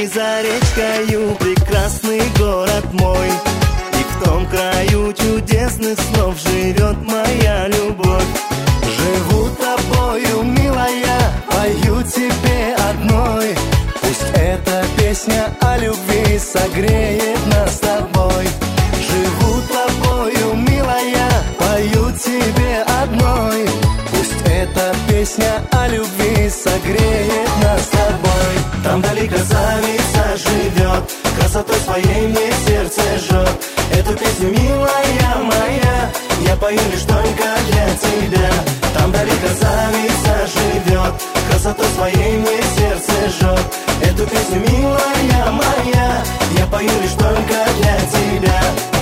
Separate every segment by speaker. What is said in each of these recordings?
Speaker 1: и за речкою прекрасный город мой. И в том краю чудесных снов живет моя любовь. Живу тобою, милая, пою тебе одной. Пусть эта песня о любви согреет нас с тобой. Живу тобою, милая, пою тебе одной. Пусть эта песня о любви согреет нас с тобой. Там вдали красавица живет, красотой своей мне сердце жжет. Эту песню, милая моя, я пою лишь только для тебя. Там вдали красавица живет, красотой своей мне сердце жжет. Эту песню, милая моя, я пою лишь только для тебя.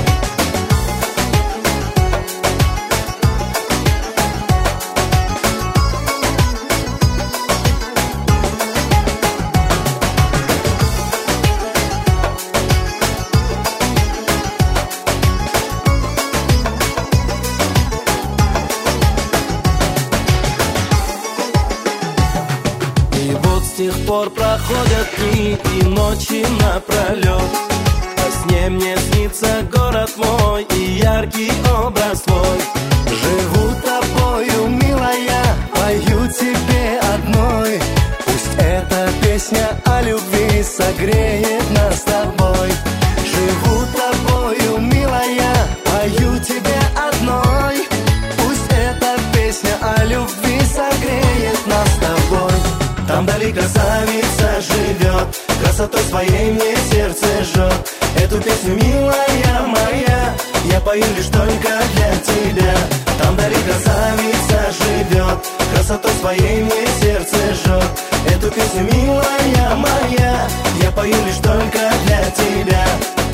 Speaker 1: С тех пор проходят дни и ночи напролет. Во сне мне снится город мой и яркий образ твой. Живу тобою, милая, пою тебе одной. Пусть эта песня о любви согреет нас с тобой. Живу тобою, милая, пою тебе одной. Пусть эта песня о любви согреет нас с тобой. Там вдали красавица живет, красотой своей мне сердце жжет. Эту песню, милая моя, я пою лишь только для тебя. Там вдали красавица живет, красотой своей мне сердце жжет. Эту песню, милая моя, я пою лишь только для тебя.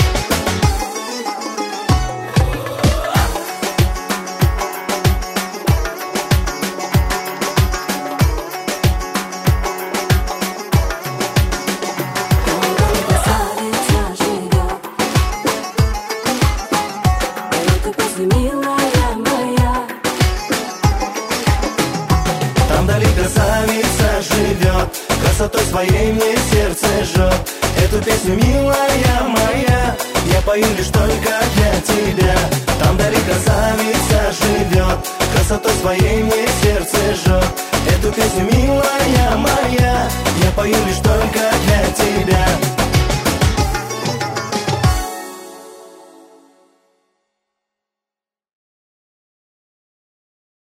Speaker 1: Там вдали красавица живет, красотой своей мне сердце жжет. Эту песню, милая моя, я пою лишь только для тебя. Там вдали красавица живет, красотой своей мне сердце жжет. Эту песню, милая моя, я пою лишь только для тебя.